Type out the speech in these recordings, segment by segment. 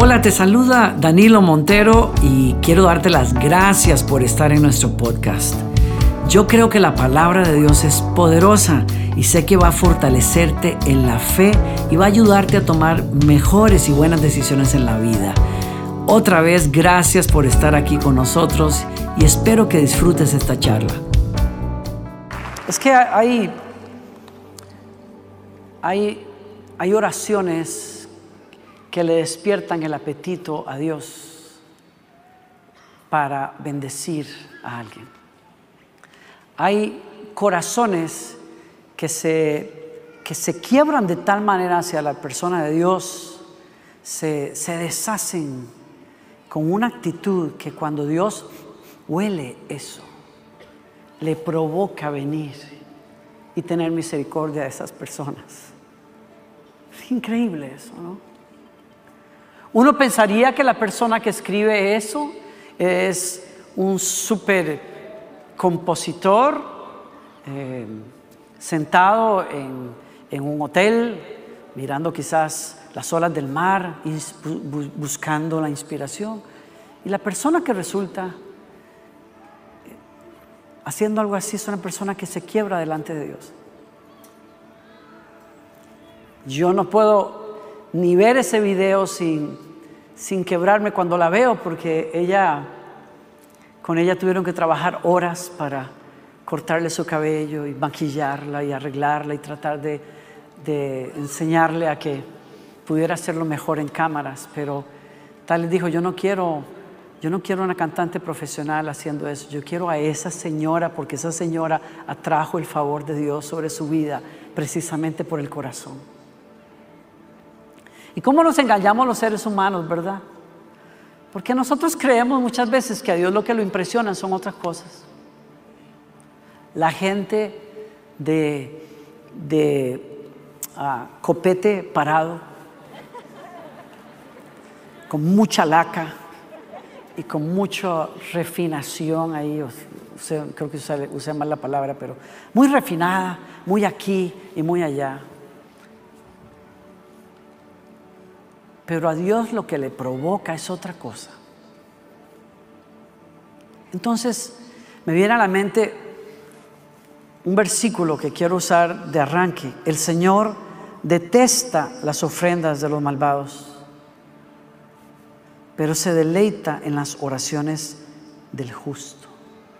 Hola, te saluda Danilo Montero y quiero darte las gracias por estar en nuestro podcast. Yo creo que la palabra de Dios es poderosa y sé que va a fortalecerte en la fe y va a ayudarte a tomar mejores y buenas decisiones en la vida. Otra vez, gracias por estar aquí con nosotros y espero que disfrutes esta charla. Es que hay oraciones que le despiertan el apetito a Dios para bendecir a alguien. Hay corazones que se quiebran de tal manera hacia la persona de Dios, se deshacen con una actitud que cuando Dios huele eso, le provoca venir y tener misericordia de esas personas. Es increíble eso, ¿no? Uno pensaría que la persona que escribe eso es un súper compositor sentado en un hotel, mirando quizás las olas del mar y buscando la inspiración. Y la persona que resulta haciendo algo así es una persona que se quiebra delante de Dios. Yo no puedo ni ver ese video sin quebrarme cuando la veo, porque con ella tuvieron que trabajar horas para cortarle su cabello y maquillarla y arreglarla y tratar de enseñarle a que pudiera hacerlo mejor en cámaras. Pero tal les dijo, yo no quiero una cantante profesional haciendo eso. Yo quiero a esa señora, porque esa señora atrajo el favor de Dios sobre su vida precisamente por el corazón. ¿Y cómo nos engañamos los seres humanos, verdad? Porque nosotros creemos muchas veces que a Dios lo que lo impresiona son otras cosas. La gente de copete parado, con mucha laca y con mucha refinación ahí, creo que usé mal la palabra, pero muy refinada, muy aquí y muy allá. Pero a Dios lo que le provoca es otra cosa. Entonces me viene a la mente un versículo que quiero usar de arranque. El Señor detesta las ofrendas de los malvados, pero se deleita en las oraciones del justo.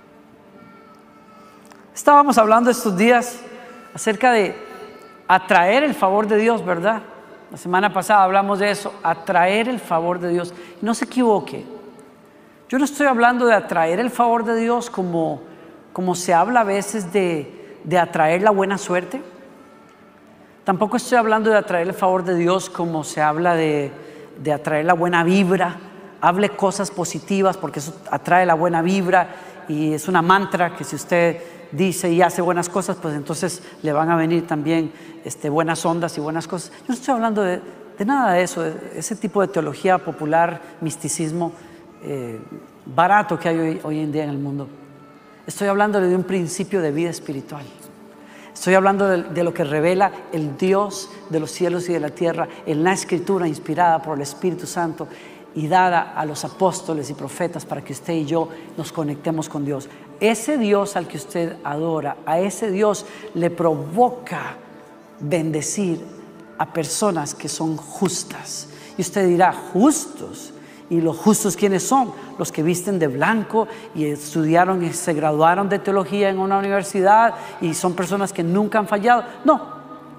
Estábamos hablando estos días acerca de atraer el favor de Dios, ¿verdad? La semana pasada hablamos de eso, atraer el favor de Dios. No se equivoque, yo no estoy hablando de atraer el favor de Dios como se habla a veces de atraer la buena suerte. Tampoco estoy hablando de atraer el favor de Dios como se habla de atraer la buena vibra. Hable cosas positivas porque eso atrae la buena vibra y es una mantra que si usted dice y hace buenas cosas, pues entonces le van a venir también buenas ondas y buenas cosas. Yo no estoy hablando de nada de eso, de ese tipo de teología popular, misticismo barato que hay hoy en día en el mundo. Estoy hablando de un principio de vida espiritual. Estoy hablando de lo que revela el Dios de los cielos y de la tierra en la Escritura inspirada por el Espíritu Santo y dada a los apóstoles y profetas para que usted y yo nos conectemos con Dios. Ese Dios al que usted adora, a ese Dios le provoca bendecir a personas que son justas. Y usted dirá, ¿justos? ¿Y los justos quiénes son? Los que visten de blanco y estudiaron y se graduaron de teología en una universidad y son personas que nunca han fallado. No.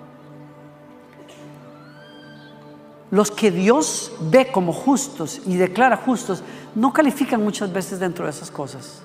Los que Dios ve como justos y declara justos no califican muchas veces dentro de esas cosas.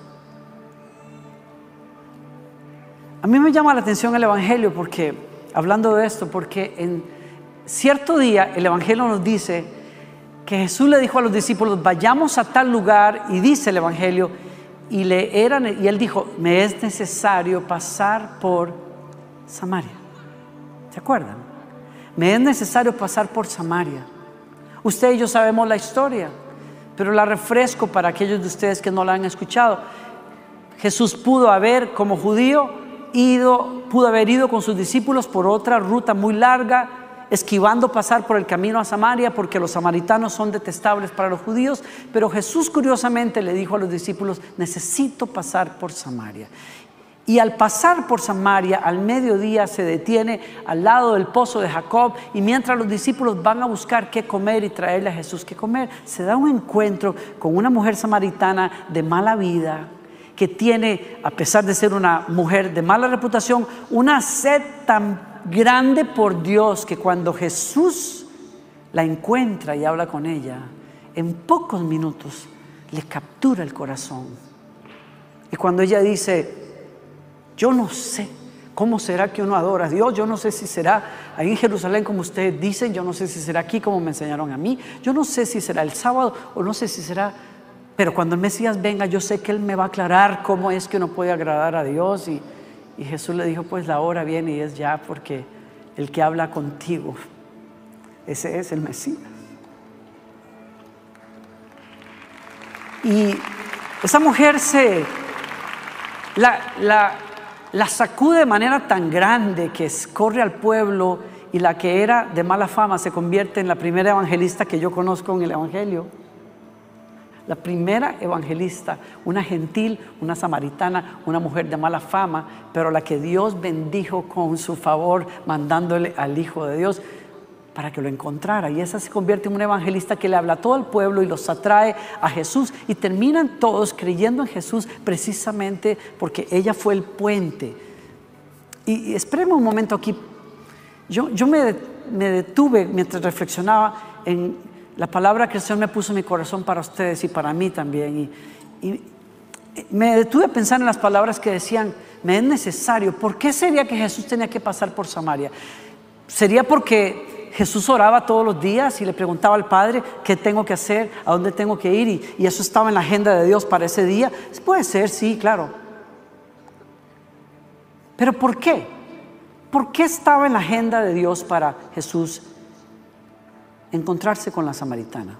A mí me llama la atención el Evangelio hablando de esto, porque en cierto día el Evangelio nos dice que Jesús le dijo a los discípulos, vayamos a tal lugar, y dice el Evangelio, y él dijo, me es necesario pasar por Samaria. ¿Se acuerdan? Me es necesario pasar por Samaria. Usted y yo sabemos la historia, pero la refresco para aquellos de ustedes que no la han escuchado. Jesús pudo haber, como judío, pudo haber ido con sus discípulos por otra ruta muy larga esquivando pasar por el camino a Samaria porque los samaritanos son detestables para los judíos, pero Jesús curiosamente le dijo a los discípulos: necesito pasar por Samaria. Y al pasar por Samaria, al mediodía se detiene al lado del pozo de Jacob, y mientras los discípulos van a buscar qué comer y traerle a Jesús qué comer, se da un encuentro con una mujer samaritana de mala vida, que tiene, a pesar de ser una mujer de mala reputación, una sed tan grande por Dios que cuando Jesús la encuentra y habla con ella, en pocos minutos le captura el corazón. Y cuando ella dice: yo no sé cómo será que uno adora a Dios, yo no sé si será ahí en Jerusalén como ustedes dicen, yo no sé si será aquí como me enseñaron a mí, yo no sé si será el sábado o no sé si será, pero cuando el Mesías venga yo sé que Él me va a aclarar cómo es que uno puede agradar a Dios. Y Jesús le dijo: pues la hora viene y es ya, porque el que habla contigo, ese es el Mesías. Y esa mujer la sacude de manera tan grande que corre al pueblo, y la que era de mala fama se convierte en la primera evangelista que yo conozco en el evangelio. La primera evangelista, una gentil, una samaritana, una mujer de mala fama, pero la que Dios bendijo con su favor, mandándole al Hijo de Dios para que lo encontrara. Y esa se convierte en una evangelista que le habla a todo el pueblo y los atrae a Jesús, y terminan todos creyendo en Jesús precisamente porque ella fue el puente. Y esperemos un momento aquí. Yo me detuve mientras reflexionaba en la palabra que el Señor me puso en mi corazón para ustedes y para mí también. Y me detuve a pensar en las palabras que decían: me es necesario. ¿Por qué sería que Jesús tenía que pasar por Samaria? ¿Sería porque Jesús oraba todos los días y le preguntaba al Padre qué tengo que hacer, a dónde tengo que ir, y eso estaba en la agenda de Dios para ese día? Puede ser, sí, claro. Pero ¿por qué? ¿Por qué estaba en la agenda de Dios para Jesús encontrarse con la samaritana?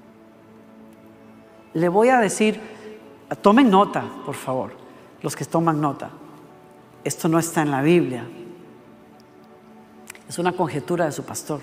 Le voy a decir, tomen nota, por favor, los que toman nota. Esto no está en la Biblia. Es una conjetura de su pastor.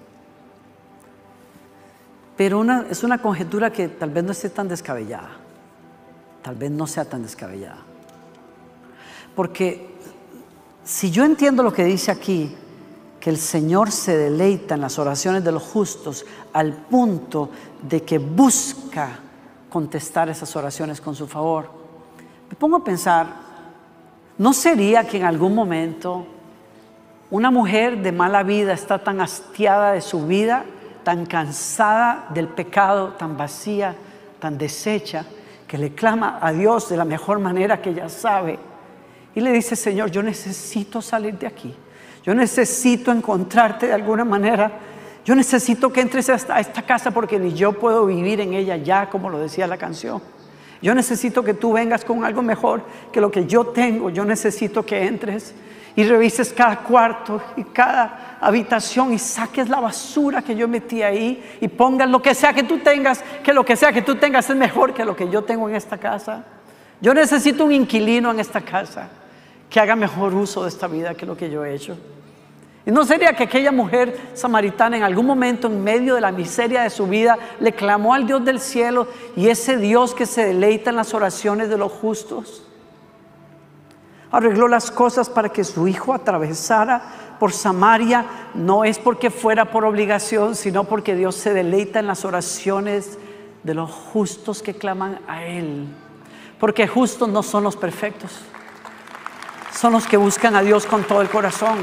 Pero es una conjetura que tal vez no esté tan descabellada. Tal vez no sea tan descabellada. Porque si yo entiendo lo que dice aquí, que el Señor se deleita en las oraciones de los justos al punto de que busca contestar esas oraciones con su favor, me pongo a pensar, ¿no sería que en algún momento una mujer de mala vida está tan hastiada de su vida, tan cansada del pecado, tan vacía, tan deshecha, que le clama a Dios de la mejor manera que ella sabe y le dice: Señor, yo necesito salir de aquí, yo necesito encontrarte de alguna manera, yo necesito que entres a esta casa porque ni yo puedo vivir en ella ya, como lo decía la canción. Yo necesito que tú vengas con algo mejor que lo que yo tengo. Yo necesito que entres y revises cada cuarto y cada habitación y saques la basura que yo metí ahí y pongas lo que sea que tú tengas, que lo que sea que tú tengas es mejor que lo que yo tengo en esta casa. Yo necesito un inquilino en esta casa que haga mejor uso de esta vida que lo que yo he hecho. ¿Y no sería que aquella mujer samaritana en algún momento, en medio de la miseria de su vida, le clamó al Dios del cielo, y ese Dios que se deleita en las oraciones de los justos arregló las cosas para que su hijo atravesara por Samaria? No es porque fuera por obligación, sino porque Dios se deleita en las oraciones de los justos que claman a Él. Porque justos no son los perfectos, son los que buscan a Dios con todo el corazón.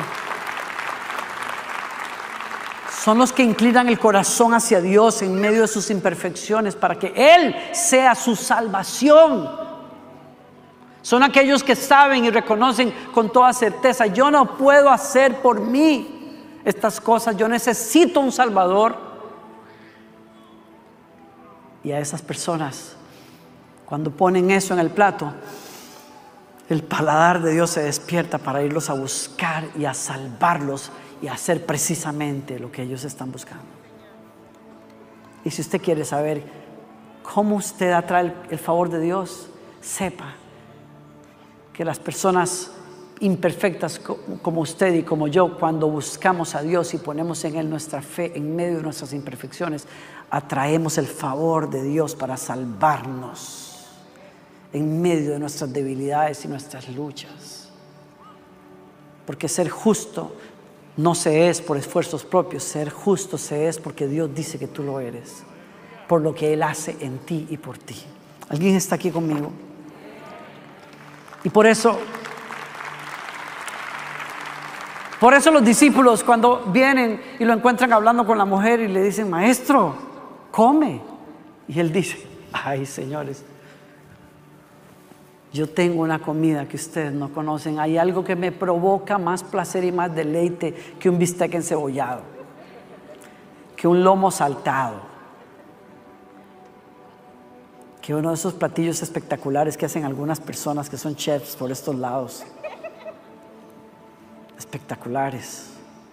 Son los que inclinan el corazón hacia Dios en medio de sus imperfecciones para que Él sea su salvación. Son aquellos que saben y reconocen con toda certeza: yo no puedo hacer por mí estas cosas, yo necesito un Salvador. Y a esas personas, cuando ponen eso en el plato, el paladar de Dios se despierta para irlos a buscar y a salvarlos y a hacer precisamente lo que ellos están buscando. Y si usted quiere saber cómo usted atrae el favor de Dios, sepa que las personas imperfectas como usted y como yo, cuando buscamos a Dios y ponemos en Él nuestra fe en medio de nuestras imperfecciones, atraemos el favor de Dios para salvarnos en medio de nuestras debilidades y nuestras luchas. Porque ser justo no se es por esfuerzos propios, ser justo se es porque Dios dice que tú lo eres, por lo que Él hace en ti y por ti. ¿Alguien está aquí conmigo? Y por eso los discípulos, cuando vienen y lo encuentran hablando con la mujer y le dicen: maestro, come. Y Él dice: ay, señores, yo tengo una comida que ustedes no conocen. Hay algo que me provoca más placer y más deleite que un bistec encebollado, que un lomo saltado, que uno de esos platillos espectaculares que hacen algunas personas que son chefs por estos lados. Espectaculares.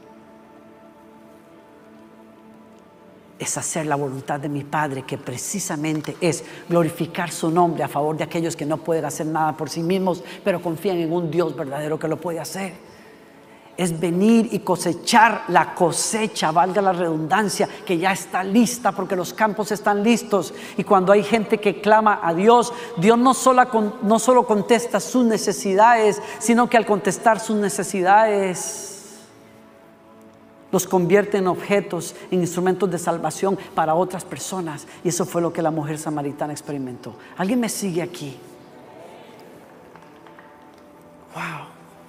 Es hacer la voluntad de mi Padre, que precisamente es glorificar su nombre a favor de aquellos que no pueden hacer nada por sí mismos, pero confían en un Dios verdadero que lo puede hacer. Es venir y cosechar la cosecha, valga la redundancia, que ya está lista, porque los campos están listos. Y cuando hay gente que clama a Dios, Dios no solo contesta sus necesidades, sino que al contestar sus necesidades los convierte en objetos, en instrumentos de salvación para otras personas. Y eso fue lo que la mujer samaritana experimentó. ¿Alguien me sigue aquí? Wow.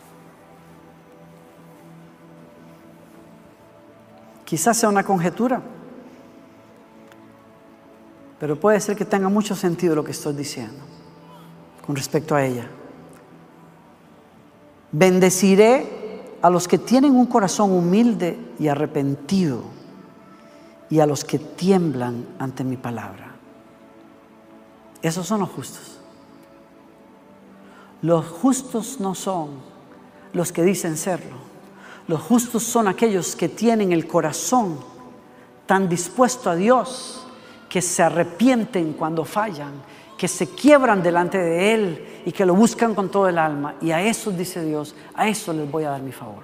Quizás sea una conjetura, pero puede ser que tenga mucho sentido lo que estoy diciendo con respecto a ella. Bendeciré a los que tienen un corazón humilde y arrepentido, y a los que tiemblan ante mi palabra. Esos son los justos. Los justos no son los que dicen serlo. Los justos son aquellos que tienen el corazón tan dispuesto a Dios, que se arrepienten cuando fallan, que se quiebran delante de Él y que lo buscan con todo el alma. Y a esos, dice Dios, a esos les voy a dar mi favor.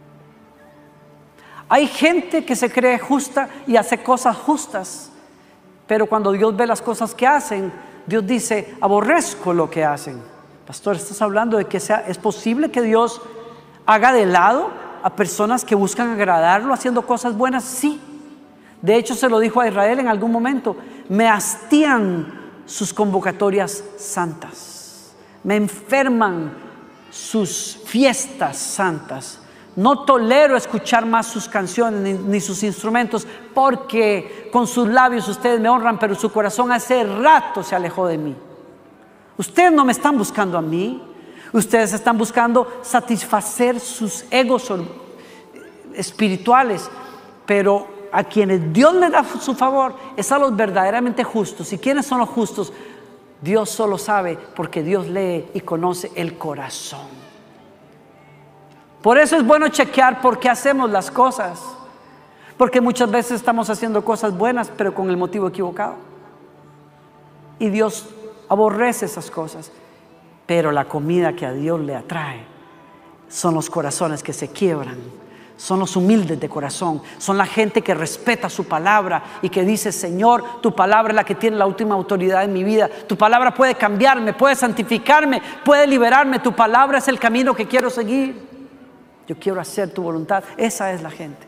Hay gente que se cree justa y hace cosas justas, pero cuando Dios ve las cosas que hacen, Dios dice: aborrezco lo que hacen. Pastor, ¿estás hablando de que es posible que Dios haga de lado a personas que buscan agradarlo haciendo cosas buenas? Sí. De hecho, se lo dijo a Israel en algún momento: me hastían sus convocatorias santas, me enferman sus fiestas santas. No tolero escuchar más sus canciones ni sus instrumentos, porque con sus labios ustedes me honran, pero su corazón hace rato se alejó de mí. Ustedes no me están buscando a mí, ustedes están buscando satisfacer sus egos espirituales, pero a quienes Dios le da su favor es a los verdaderamente justos. ¿Y quiénes son los justos? Dios solo sabe, porque Dios lee y conoce el corazón. Por eso es bueno chequear por qué hacemos las cosas, porque muchas veces estamos haciendo cosas buenas pero con el motivo equivocado, y Dios aborrece esas cosas. Pero la comida que a Dios le atrae son los corazones que se quiebran, son los humildes de corazón, son la gente que respeta su palabra y que dice: Señor, tu palabra es la que tiene la última autoridad en mi vida. Tu palabra puede cambiarme, puede santificarme, puede liberarme. Tu palabra es el camino que quiero seguir. Yo quiero hacer tu voluntad. Esa es la gente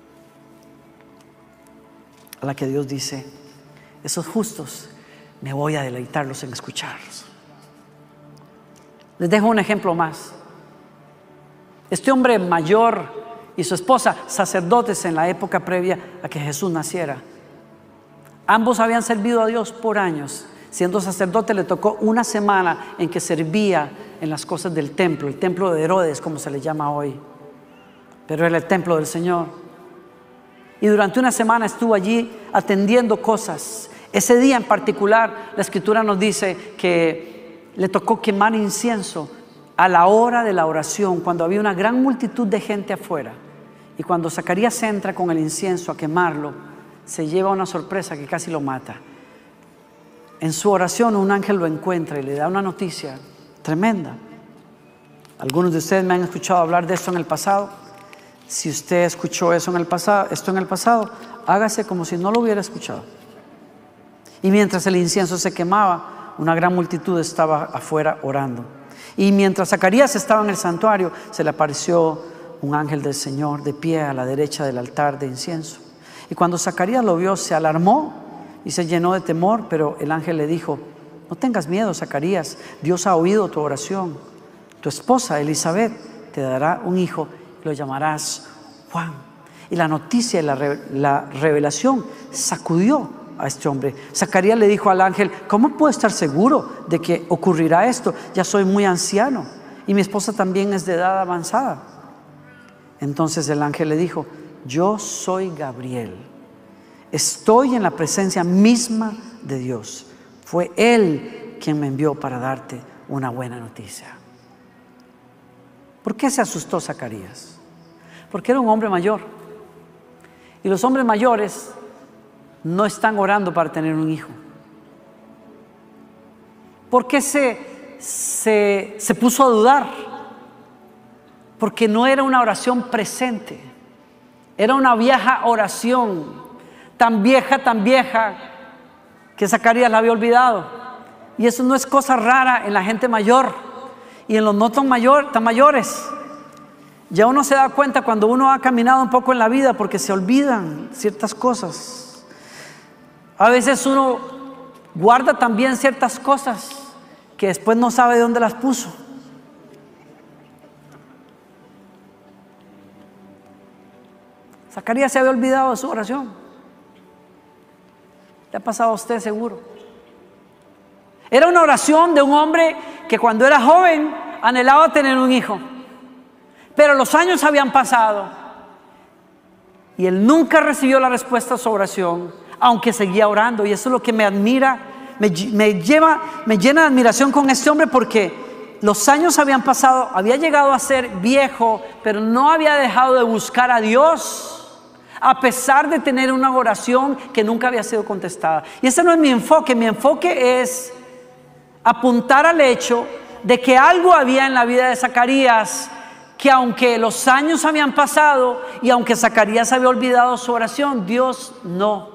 a la que Dios dice: esos justos me voy a deleitarlos en escucharlos. Les dejo un ejemplo más. Este hombre mayor y su esposa, sacerdotes en la época previa a que Jesús naciera, ambos habían servido a Dios por años. Siendo sacerdote, le tocó una semana en que servía en las cosas del templo, el templo de Herodes, como se le llama hoy, pero era el templo del Señor. Y durante una semana estuvo allí atendiendo cosas. Ese día en particular, la Escritura nos dice que le tocó quemar incienso a la hora de la oración, cuando había una gran multitud de gente afuera. Y cuando Zacarías entra con el incienso a quemarlo, se lleva una sorpresa que casi lo mata. En su oración un ángel lo encuentra y le da una noticia tremenda. Algunos de ustedes me han escuchado hablar de esto en el pasado. Si usted escuchó esto en el pasado, hágase como si no lo hubiera escuchado. Y mientras el incienso se quemaba, una gran multitud estaba afuera orando. Y mientras Zacarías estaba en el santuario, se le apareció un ángel del Señor de pie a la derecha del altar de incienso. Y cuando Zacarías lo vio, se alarmó y se llenó de temor, pero el ángel le dijo: no tengas miedo, Zacarías, Dios ha oído tu oración. Tu esposa Elizabeth te dará un hijo y lo llamarás Juan. Y la noticia y la revelación sacudió a este hombre. Zacarías le dijo al ángel: ¿cómo puedo estar seguro de que ocurrirá esto? Ya soy muy anciano y mi esposa también es de edad avanzada. Entonces el ángel le dijo: yo soy Gabriel, estoy en la presencia misma de Dios. Fue Él quien me envió para darte una buena noticia. ¿Por qué se asustó Zacarías? Porque era un hombre mayor, y los hombres mayores no están orando para tener un hijo. ¿Por qué se puso a dudar? Porque no era una oración presente, era una vieja oración, tan vieja que Zacarías la había olvidado. Y eso no es cosa rara en la gente mayor y en los no tan mayores. Ya uno se da cuenta cuando uno ha caminado un poco en la vida, porque se olvidan ciertas cosas. A veces uno guarda también ciertas cosas que después no sabe de dónde las puso. Zacarías se había olvidado de su oración. Le ha pasado a usted seguro. Era una oración de un hombre que cuando era joven anhelaba tener un hijo, pero los años habían pasado y él nunca recibió la respuesta a su oración, aunque seguía orando. Y eso es lo que me admira, me llena de admiración con este hombre, porque los años habían pasado, había llegado a ser viejo, pero no había dejado de buscar a Dios, a pesar de tener una oración que nunca había sido contestada. Y ese no es mi enfoque es apuntar al hecho de que algo había en la vida de Zacarías, que aunque los años habían pasado y aunque Zacarías había olvidado su oración, Dios no.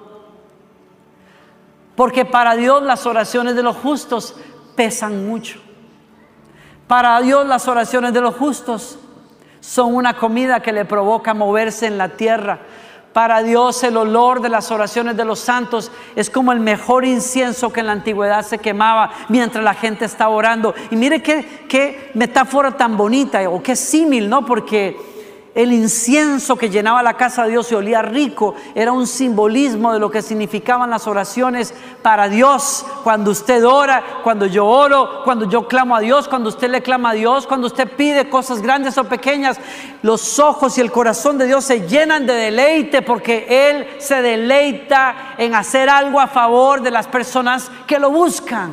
Porque para Dios las oraciones de los justos pesan mucho. Para Dios las oraciones de los justos son una comida que le provoca moverse en la tierra. Para Dios el olor de las oraciones de los santos es como el mejor incienso que en la antigüedad se quemaba mientras la gente estaba orando. Y mire qué metáfora tan bonita, o qué símil, ¿no? Porque el incienso que llenaba la casa de Dios y olía rico era un simbolismo de lo que significaban las oraciones para Dios. Cuando usted ora, cuando yo oro, cuando yo clamo a Dios, cuando usted le clama a Dios, cuando usted pide cosas grandes o pequeñas, los ojos y el corazón de Dios se llenan de deleite, porque Él se deleita en hacer algo a favor de las personas que lo buscan.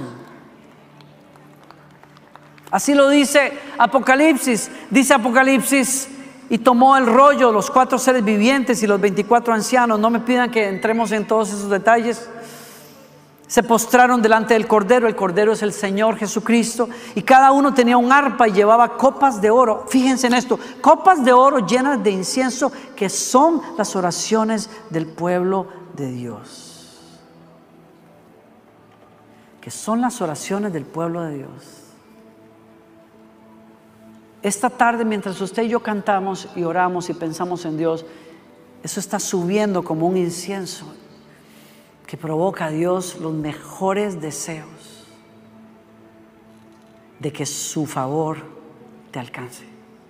Así lo dice Apocalipsis. Dice Apocalipsis: y tomó el rollo, los 4 seres vivientes y los 24 ancianos. No me pidan que entremos en todos esos detalles. Se postraron delante del Cordero. El Cordero es el Señor Jesucristo. Y cada uno tenía un arpa y llevaba copas de oro. Fíjense en esto: copas de oro llenas de incienso, que son las oraciones del pueblo de Dios. Que son las oraciones del pueblo de Dios. Esta tarde, mientras usted y yo cantamos y oramos y pensamos en Dios, eso está subiendo como un incienso que provoca a Dios los mejores deseos de que su favor te alcance.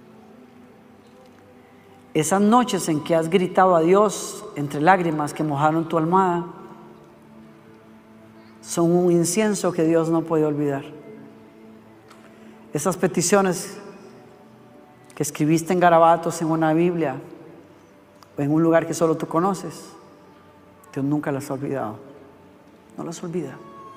Esas noches en que has gritado a Dios entre lágrimas que mojaron tu almohada son un incienso que Dios no puede olvidar. Esas peticiones que escribiste en garabatos en una Biblia o en un lugar que solo tú conoces, Dios nunca las ha olvidado. No las olvida,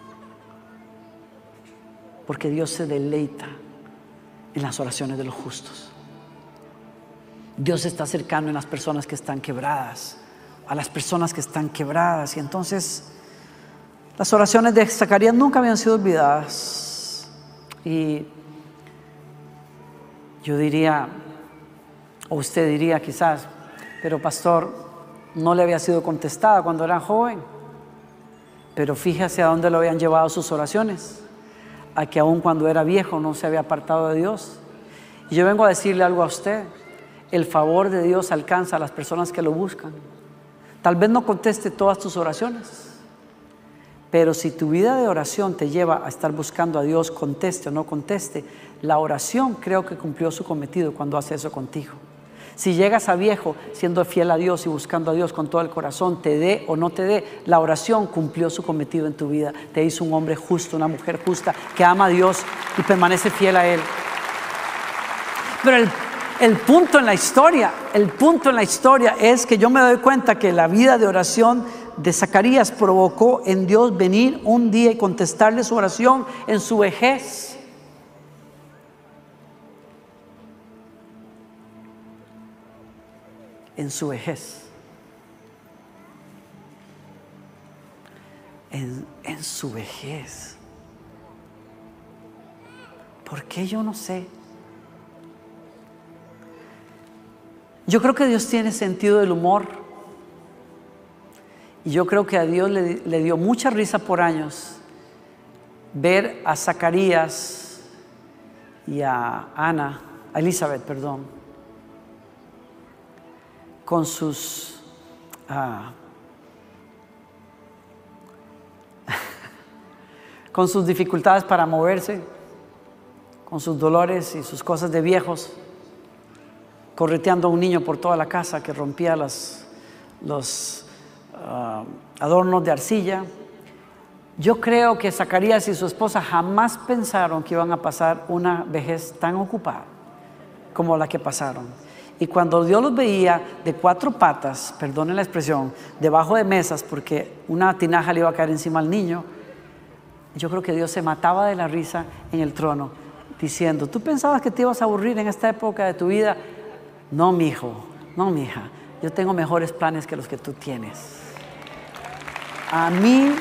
porque Dios se deleita en las oraciones de los justos. Dios está cercano en las personas que están quebradas, a las personas que están quebradas. Y entonces las oraciones de Zacarías nunca habían sido olvidadas. Y Yo diría, o usted diría quizás, pero pastor, no le había sido contestada cuando era joven. Pero fíjese a dónde lo habían llevado sus oraciones, a que aun cuando era viejo no se había apartado de Dios. Y yo vengo a decirle algo a usted: el favor de Dios alcanza a las personas que lo buscan. Tal vez no conteste todas tus oraciones, pero si tu vida de oración te lleva a estar buscando a Dios, conteste o no conteste, la oración creo que cumplió su cometido cuando hace eso contigo. Si llegas a viejo siendo fiel a Dios y buscando a Dios con todo el corazón, te dé o no te dé, la oración cumplió su cometido en tu vida. Te hizo un hombre justo, una mujer justa, que ama a Dios y permanece fiel a Él. Pero el punto en la historia es que yo me doy cuenta que la vida de oración de Zacarías provocó en Dios venir un día y contestarle su oración en su vejez. En su vejez. En su vejez. ¿Por qué? Yo no sé. Yo creo que Dios tiene sentido del humor. Y yo creo que a Dios le dio mucha risa por años ver a Zacarías y a Elizabeth, con sus con sus dificultades para moverse, con sus dolores y sus cosas de viejos, correteando a un niño por toda la casa que rompía los adornos de arcilla. Yo creo que Zacarías y su esposa jamás pensaron que iban a pasar una vejez tan ocupada como la que pasaron. Y cuando Dios los veía de cuatro patas, perdonen la expresión, debajo de mesas, porque una tinaja le iba a caer encima al niño, yo creo que Dios se mataba de la risa en el trono, diciendo: ¿tú pensabas que te ibas a aburrir en esta época de tu vida? No, mi hijo, no, mi hija, yo tengo mejores planes que los que tú tienes. A mí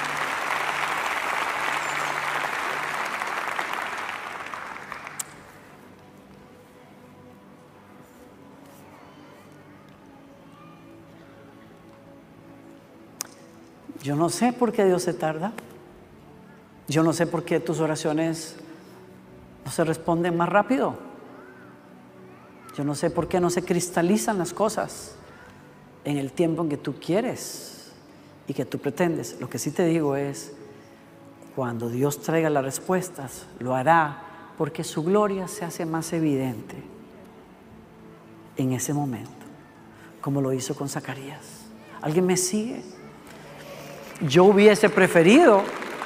yo no sé por qué Dios se tarda. Yo no sé por qué tus oraciones no se responden más rápido. Yo no sé por qué no se cristalizan las cosas en el tiempo en que tú quieres y que tú pretendes. Lo que sí te digo es, cuando Dios traiga las respuestas, lo hará porque su gloria se hace más evidente en ese momento, como lo hizo con Zacarías. ¿Alguien me sigue? Yo hubiese preferido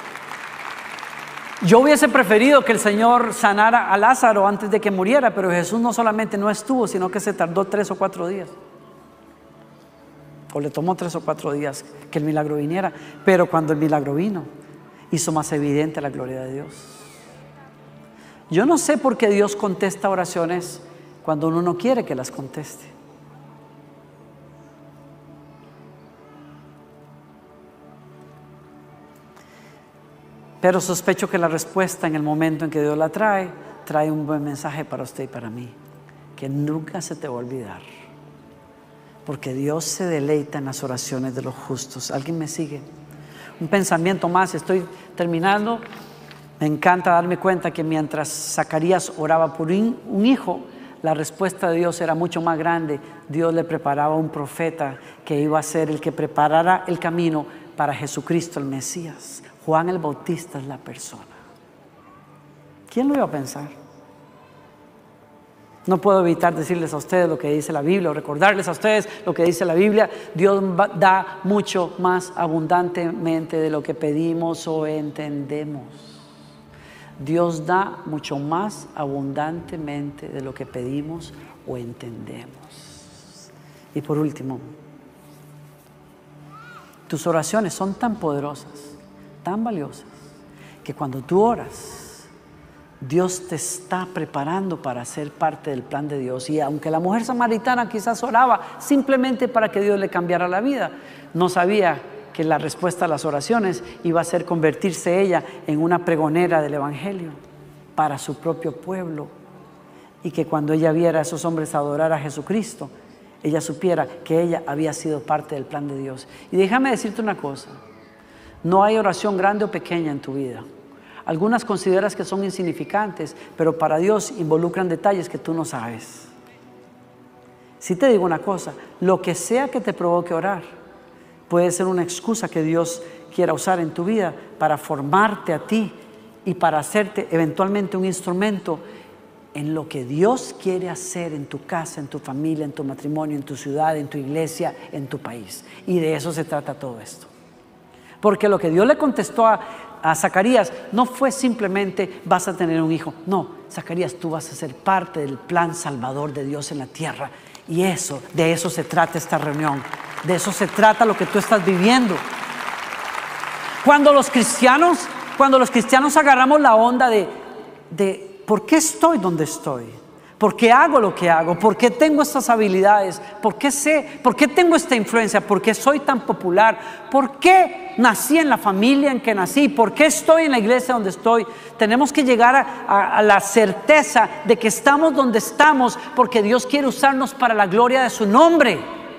que el Señor sanara a Lázaro antes de que muriera, pero Jesús no solamente no estuvo, sino que se tardó 3 o 4 días. O le tomó 3 o 4 días que el milagro viniera. Pero cuando el milagro vino, hizo más evidente la gloria de Dios. Yo no sé por qué Dios contesta oraciones cuando uno no quiere que las conteste. Pero sospecho que la respuesta en el momento en que Dios la trae un buen mensaje para usted y para mí, que nunca se te va a olvidar, porque Dios se deleita en las oraciones de los justos. ¿Alguien me sigue? Un pensamiento más, estoy terminando. Me encanta darme cuenta que mientras Zacarías oraba por un hijo, la respuesta de Dios era mucho más grande. Dios le preparaba un profeta que iba a ser el que preparara el camino para Jesucristo el Mesías. Juan el Bautista es la persona. ¿Quién lo iba a pensar? No puedo evitar decirles a ustedes lo que dice la Biblia, o recordarles a ustedes lo que dice la Biblia. Dios da mucho más abundantemente de lo que pedimos o entendemos. Dios da mucho más abundantemente de lo que pedimos o entendemos. Y por último, tus oraciones son tan poderosas, tan valiosas, que cuando tú oras, Dios te está preparando para ser parte del plan de Dios. Y aunque la mujer samaritana quizás oraba simplemente para que Dios le cambiara la vida, no sabía que la respuesta a las oraciones iba a ser convertirse ella en una pregonera del Evangelio para su propio pueblo. y que cuando ella viera a esos hombres adorar a Jesucristo, ella supiera que ella había sido parte del plan de Dios. Y déjame decirte una cosa, no hay oración grande o pequeña en tu vida. Algunas consideras que son insignificantes, pero para Dios involucran detalles que tú no sabes. Si te digo una cosa, lo que sea que te provoque orar, puede ser una excusa que Dios quiera usar en tu vida para formarte a ti y para hacerte eventualmente un instrumento en lo que Dios quiere hacer en tu casa, en tu familia, en tu matrimonio, en tu ciudad, en tu iglesia, en tu país. Y de eso se trata todo esto. Porque lo que Dios le contestó a Zacarías no fue simplemente vas a tener un hijo. No, Zacarías, tú vas a ser parte del plan salvador de Dios en la tierra. Y de eso se trata esta reunión. De eso se trata lo que tú estás viviendo. Cuando los cristianos agarramos la onda de ¿por qué estoy donde estoy? ¿Por qué hago lo que hago? ¿Por qué tengo estas habilidades? ¿Por qué tengo esta influencia? ¿Por qué soy tan popular? ¿Por qué nací en la familia en que nací? ¿Por qué estoy en la iglesia donde estoy? Tenemos que llegar a la certeza de que estamos donde estamos porque Dios quiere usarnos para la gloria de su nombre.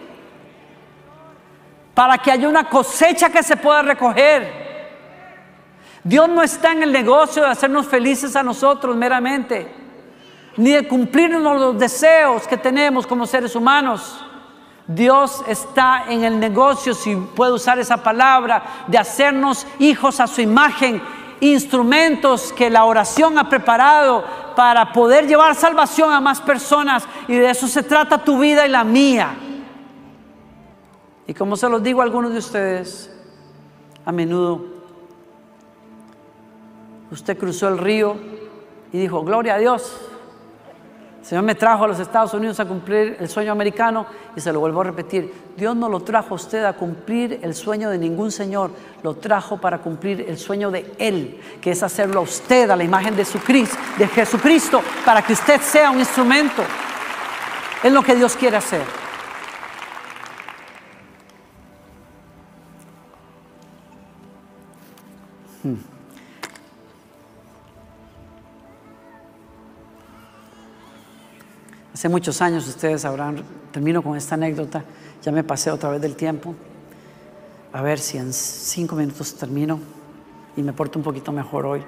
Para que haya una cosecha que se pueda recoger. Dios no está en el negocio de hacernos felices a nosotros meramente, ni de cumplirnos los deseos que tenemos como seres humanos. Dios está en el negocio, si puedo usar esa palabra, de hacernos hijos a su imagen, instrumentos que la oración ha preparado para poder llevar salvación a más personas. Y de eso se trata tu vida y la mía. Y como se los digo a algunos de ustedes, a menudo usted cruzó el río y dijo, gloria a Dios, el Señor me trajo a los Estados Unidos a cumplir el sueño americano. Y se lo vuelvo a repetir, Dios no lo trajo a usted a cumplir el sueño de ningún señor, lo trajo para cumplir el sueño de Él, que es hacerlo a usted a la imagen de Jesucristo, para que usted sea un instrumento en lo que Dios quiere hacer. Hace muchos años, ustedes sabrán, termino con esta anécdota, ya me pasé otra vez del tiempo, a ver si en 5 minutos termino y me porto un poquito mejor hoy.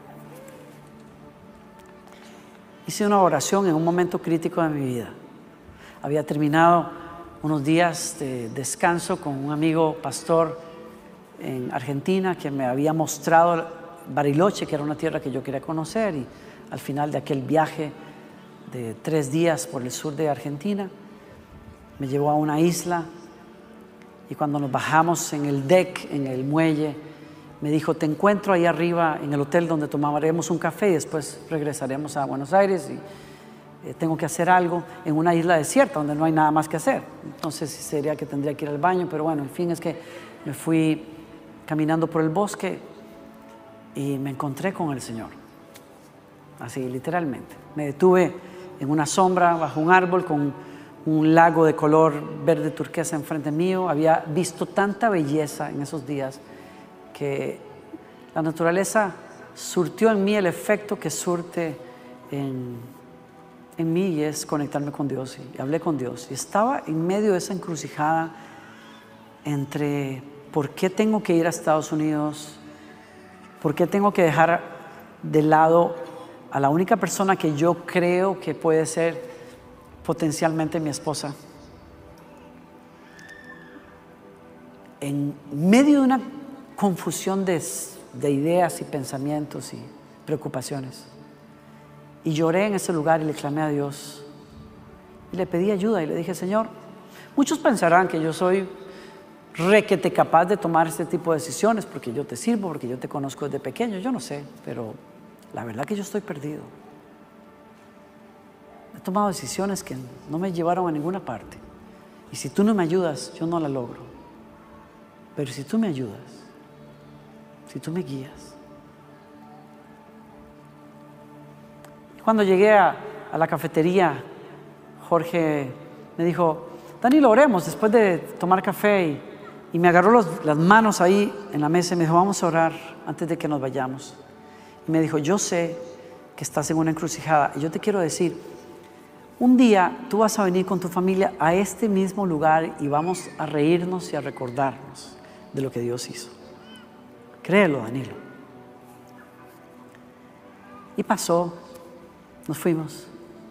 Hice una oración en un momento crítico de mi vida. Había terminado unos días de descanso con un amigo pastor en Argentina que me había mostrado Bariloche, que era una tierra que yo quería conocer, y al final de aquel viaje de 3 días por el sur de Argentina, me llevó a una isla y cuando nos bajamos en el deck, en el muelle, me dijo, te encuentro ahí arriba en el hotel donde tomaremos un café y después regresaremos a Buenos Aires y tengo que hacer algo en una isla desierta donde no hay nada más que hacer. Entonces sería que tendría que ir al baño, pero bueno, el fin es que me fui caminando por el bosque y me encontré con el Señor, así literalmente. Me detuve en una sombra bajo un árbol con un lago de color verde turquesa enfrente mío. Había visto tanta belleza en esos días que la naturaleza surtió en mí el efecto que surte en mí, y es conectarme con Dios. Y hablé con Dios y estaba en medio de esa encrucijada entre por qué tengo que ir a Estados Unidos, por qué tengo que dejar de lado a la única persona que yo creo que puede ser potencialmente mi esposa. En medio de una confusión de ideas y pensamientos y preocupaciones. Y lloré en ese lugar y le clamé a Dios. Y le pedí ayuda y le dije, Señor, muchos pensarán que yo soy requete capaz de tomar este tipo de decisiones porque yo te sirvo, porque yo te conozco desde pequeño. Yo no sé, pero la verdad que yo estoy perdido. He tomado decisiones que no me llevaron a ninguna parte. Y si tú no me ayudas, yo no la logro. Pero si tú me ayudas, si tú me guías. Cuando llegué a la cafetería, Jorge me dijo, Danilo, oremos después de tomar café. Y me agarró las manos ahí en la mesa y me dijo, vamos a orar antes de que nos vayamos. Y me dijo, yo sé que estás en una encrucijada y yo te quiero decir Un día tú vas a venir con tu familia a este mismo lugar y vamos a reírnos y a recordarnos de lo que Dios hizo. Créelo, Danilo. Y pasó, nos fuimos.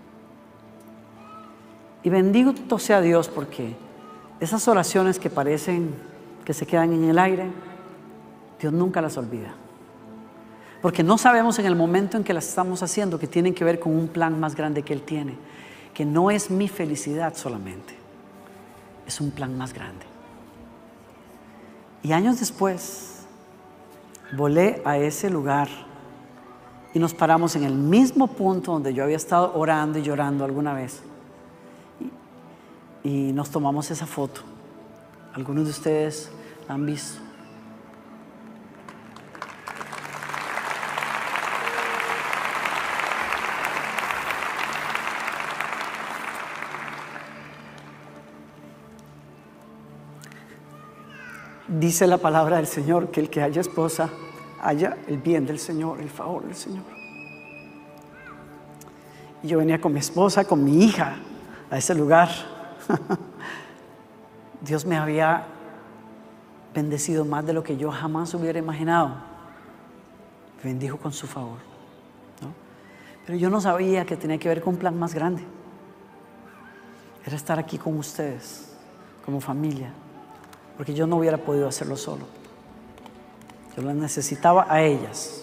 Y bendito sea Dios, porque esas oraciones que parecen que se quedan en el aire, Dios nunca las olvida. Porque no sabemos en el momento en que las estamos haciendo que tienen que ver con un plan más grande que Él tiene, que no es mi felicidad solamente, es un plan más grande. Y años después volé a ese lugar y nos paramos en el mismo punto donde yo había estado orando y llorando alguna vez. Y nos tomamos esa foto. Algunos de ustedes la han visto. Dice la palabra del Señor que el que haya esposa haya el bien del Señor, el favor del Señor. Y yo venía con mi esposa, con mi hija a ese lugar. Dios me había bendecido más de lo que yo jamás hubiera imaginado. Me bendijo con su favor, ¿no? Pero yo no sabía que tenía que ver con un plan más grande. Era estar aquí con ustedes como familia, porque yo no hubiera podido hacerlo solo. Yo las necesitaba a ellas.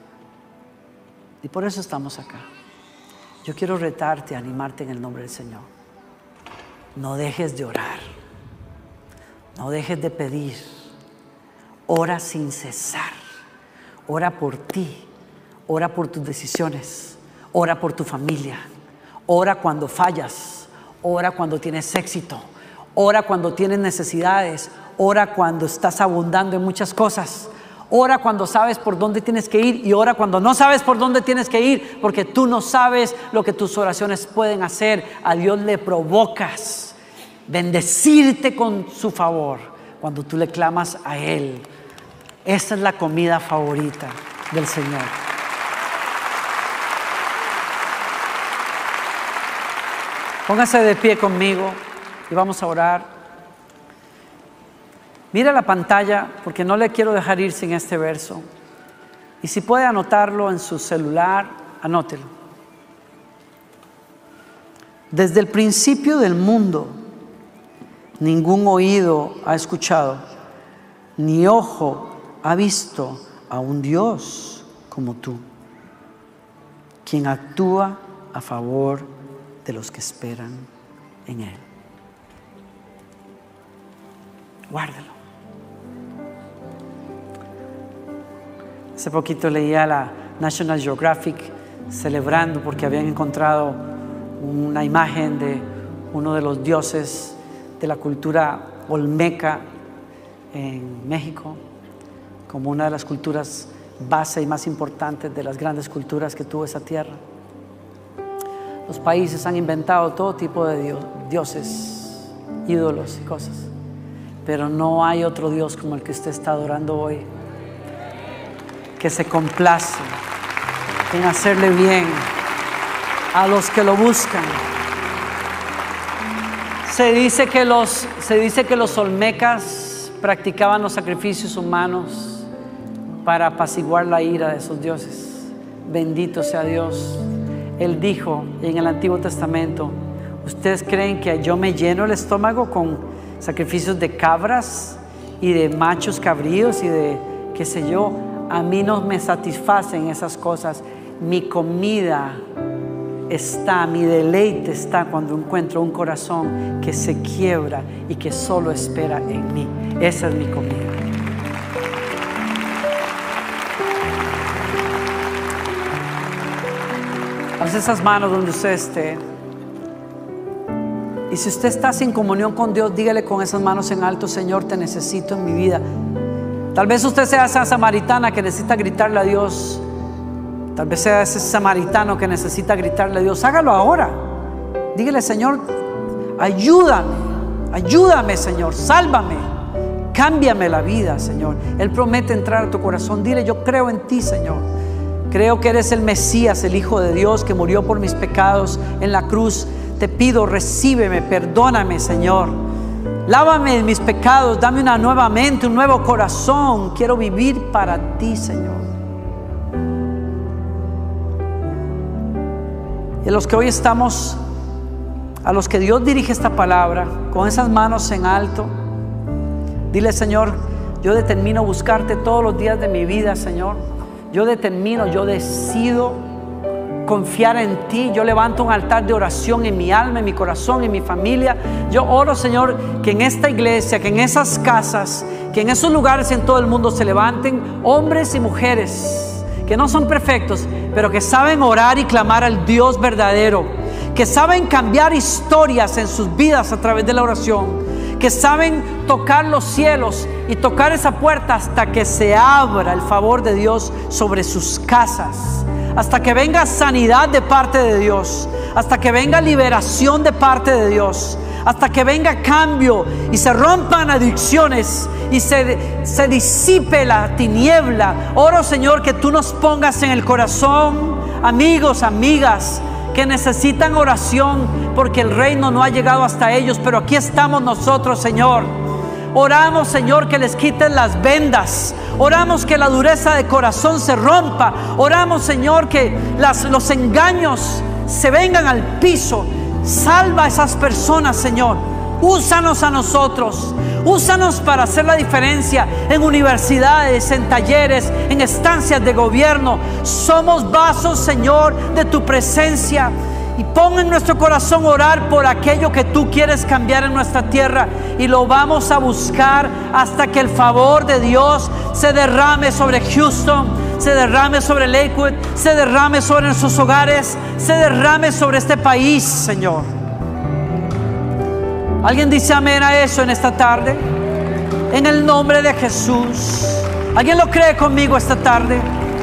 Y por eso estamos acá. Yo quiero retarte, animarte en el nombre del Señor. No dejes de orar. No dejes de pedir. Ora sin cesar. Ora por ti. Ora por tus decisiones. Ora por tu familia. Ora cuando fallas. Ora cuando tienes éxito. Ora cuando tienes necesidades. Ora cuando estás abundando en muchas cosas. Ora cuando sabes por dónde tienes que ir y ora cuando no sabes por dónde tienes que ir, porque tú no sabes lo que tus oraciones pueden hacer. A Dios le provocas bendecirte con su favor cuando tú le clamas a Él. Esa es la comida favorita del Señor. Póngase de pie conmigo y vamos a orar. Mira la pantalla, porque no le quiero dejar ir sin este verso. Y si puede anotarlo en su celular, anótelo. Desde el principio del mundo, ningún oído ha escuchado, ni ojo ha visto a un Dios como tú, quien actúa a favor de los que esperan en Él. Guárdalo. Hace poquito leía la National Geographic celebrando porque habían encontrado una imagen de uno de los dioses de la cultura olmeca en México, como una de las culturas base y más importantes de las grandes culturas que tuvo esa tierra. Los países han inventado todo tipo de dioses, ídolos y cosas, pero no hay otro Dios como el que usted está adorando hoy, que se complace en hacerle bien a los que lo buscan. Se dice que los olmecas practicaban los sacrificios humanos para apaciguar la ira de esos dioses. Bendito sea Dios. Él dijo en el Antiguo Testamento: ¿ustedes creen que yo me lleno el estómago con sacrificios de cabras y de machos cabríos y de qué sé yo? A mí no me satisfacen esas cosas. Mi comida está, mi deleite está cuando encuentro un corazón que se quiebra y que solo espera en mí. Esa es mi comida. Alce esas manos donde usted esté. Y si usted está sin comunión con Dios, dígale con esas manos en alto: Señor, te necesito en mi vida. Tal vez usted sea esa samaritana que necesita gritarle a Dios. Tal vez sea ese samaritano que necesita gritarle a Dios. Hágalo ahora. Dígale: Señor, ayúdame, Señor, sálvame, cámbiame la vida, Señor. Él promete entrar a tu corazón. Dile: yo creo en ti, Señor. Creo que eres el Mesías, el Hijo de Dios, que murió por mis pecados en la cruz. te pido, recíbeme, perdóname, Señor. Lávame de mis pecados, dame una nueva mente, un nuevo corazón. Quiero vivir para ti, Señor. Y a los que hoy estamos, a los que Dios dirige esta palabra, con esas manos en alto, dile: Señor, yo determino buscarte todos los días de mi vida, Señor. Yo decido confiar en ti. Yo levanto un altar de oración en mi alma, en mi corazón, en mi familia. Yo oro, Señor, que en esta iglesia, que en esas casas, que en esos lugares en todo el mundo se levanten hombres y mujeres que no son perfectos, pero que saben orar y clamar al Dios verdadero, que saben cambiar historias en sus vidas a través de la oración, que saben tocar los cielos y tocar esa puerta hasta que se abra el favor de Dios sobre sus casas, hasta que venga sanidad de parte de Dios, hasta que venga liberación de parte de Dios, hasta que venga cambio y se rompan adicciones y se disipe la tiniebla. Oro, Señor, que tú nos pongas en el corazón amigos, amigas que necesitan oración porque el reino no ha llegado hasta ellos, pero aquí estamos nosotros, Señor. Oramos, Señor, que les quiten las vendas. Oramos que la dureza de corazón se rompa. Oramos, Señor, que los engaños se vengan al piso. Salva a esas personas, Señor. Úsanos a nosotros. Úsanos para hacer la diferencia en universidades, en talleres, en estancias de gobierno. Somos vasos, Señor, de tu presencia. Y pon en nuestro corazón orar por aquello que tú quieres cambiar en nuestra tierra. Y lo vamos a buscar hasta que el favor de Dios se derrame sobre Houston, se derrame sobre Lakewood, se derrame sobre nuestros hogares, se derrame sobre este país, Señor. ¿Alguien dice amén a eso en esta tarde? En el nombre de Jesús. ¿Alguien lo cree conmigo esta tarde?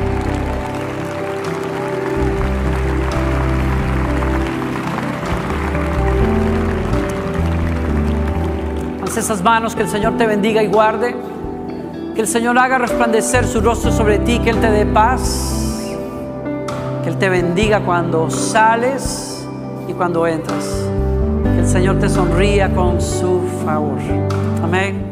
Esas manos, que el Señor te bendiga y guarde, que el Señor haga resplandecer su rostro sobre ti, que Él te dé paz, que Él te bendiga cuando sales y cuando entras, que el Señor te sonría con su favor. Amén.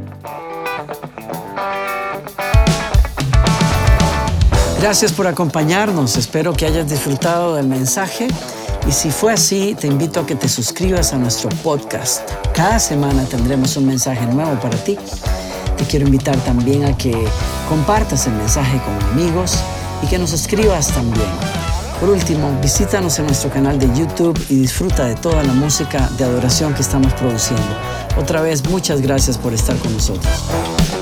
Gracias por acompañarnos. Espero que hayas disfrutado del mensaje. Y si fue así, te invito a que te suscribas a nuestro podcast. Cada semana tendremos un mensaje nuevo para ti. Te quiero invitar también a que compartas el mensaje con amigos y que nos escribas también. Por último, visítanos en nuestro canal de YouTube y disfruta de toda la música de adoración que estamos produciendo. Otra vez, muchas gracias por estar con nosotros.